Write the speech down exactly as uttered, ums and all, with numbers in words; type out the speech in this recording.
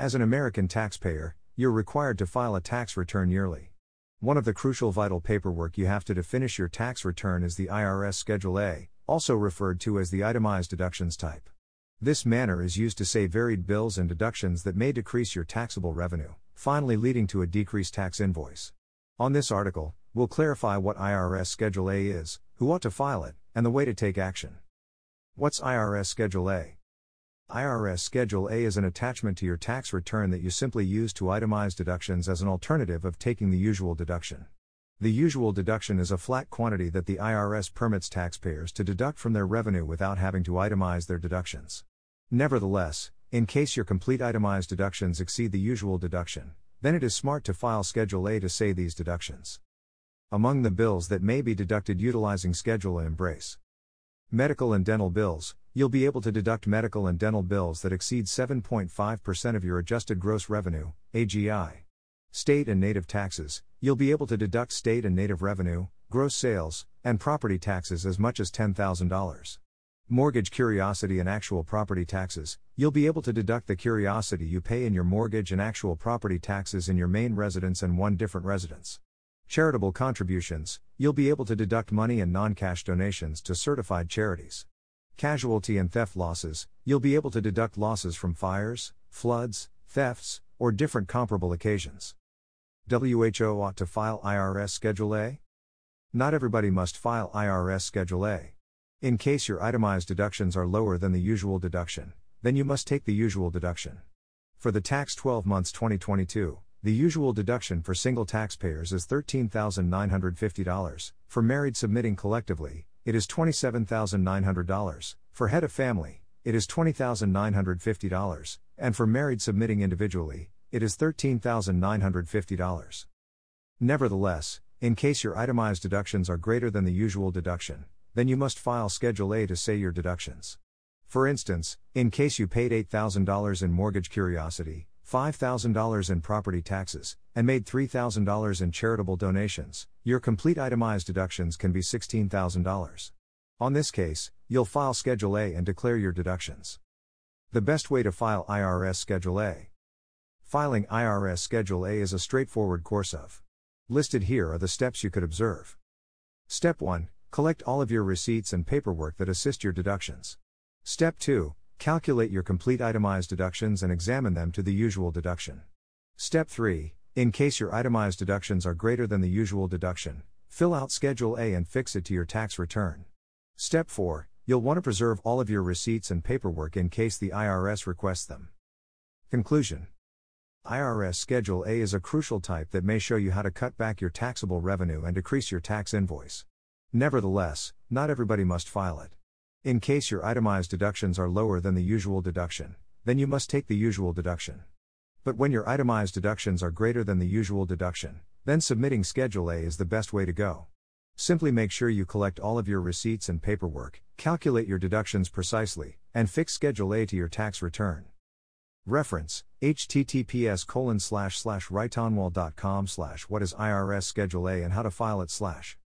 As an American taxpayer, you're required to file a tax return yearly. One of the crucial vital paperwork you have to to finish your tax return is the I R S Schedule A, also referred to as the itemized deductions type. This manner is used to say varied bills and deductions that may decrease your taxable revenue, finally leading to a decreased tax invoice. On this article, we'll clarify what I R S Schedule A is, who ought to file it, and the way to take action. What's I R S Schedule A? I R S Schedule A is an attachment to your tax return that you simply use to itemize deductions as an alternative of taking the usual deduction. The usual deduction is a flat quantity that the I R S permits taxpayers to deduct from their revenue without having to itemize their deductions. Nevertheless, in case your complete itemized deductions exceed the usual deduction, then it is smart to file Schedule A to say these deductions. Among the bills that may be deducted utilizing Schedule A embrace medical and dental bills. You'll be able to deduct medical and dental bills that exceed seven point five percent of your adjusted gross revenue, A G I. State and native taxes. You'll be able to deduct state and native revenue, gross sales, and property taxes as much as ten thousand dollars. Mortgage curiosity and actual property taxes. You'll be able to deduct the curiosity you pay in your mortgage and actual property taxes in your main residence and one different residence. Charitable contributions. You'll be able to deduct money and non-cash donations to certified charities. Casualty and theft losses. You'll be able to deduct losses from fires, floods, thefts, or different comparable occasions. W H O ought to file I R S Schedule A? Not everybody must file I R S Schedule A. In case your itemized deductions are lower than the usual deduction, then you must take the usual deduction. For the tax twelve months twenty twenty-two, the usual deduction for single taxpayers is thirteen thousand nine hundred fifty dollars, for married submitting collectively, it is twenty-seven thousand nine hundred dollars, for head of family, it is twenty thousand nine hundred fifty dollars, and for married submitting individually, it is thirteen thousand nine hundred fifty dollars. Nevertheless, in case your itemized deductions are greater than the usual deduction, then you must file Schedule A to say your deductions. For instance, in case you paid eight thousand dollars in mortgage curiosity, five thousand dollars in property taxes, and made three thousand dollars in charitable donations, your complete itemized deductions can be sixteen thousand dollars. On this case, you'll file Schedule A and declare your deductions. The best way to file I R S Schedule A. Filing I R S Schedule A is a straightforward course of. Listed here are the steps you could observe. Step one. Collect all of your receipts and paperwork that assist your deductions. Step two. Calculate your complete itemized deductions and examine them to the usual deduction. Step three. In case your itemized deductions are greater than the usual deduction, fill out Schedule A and fix it to your tax return. Step four. You'll want to preserve all of your receipts and paperwork in case the I R S requests them. Conclusion. I R S Schedule A is a crucial type that may show you how to cut back your taxable revenue and decrease your tax invoice. Nevertheless, not everybody must file it. In case your itemized deductions are lower than the usual deduction, then you must take the usual deduction. But when your itemized deductions are greater than the usual deduction, then submitting Schedule A is the best way to go. Simply make sure you collect all of your receipts and paperwork, calculate your deductions precisely, and fix Schedule A to your tax return. Reference, https colon slash slash rightonwall.com slash what is I R S Schedule A and how to file it slash.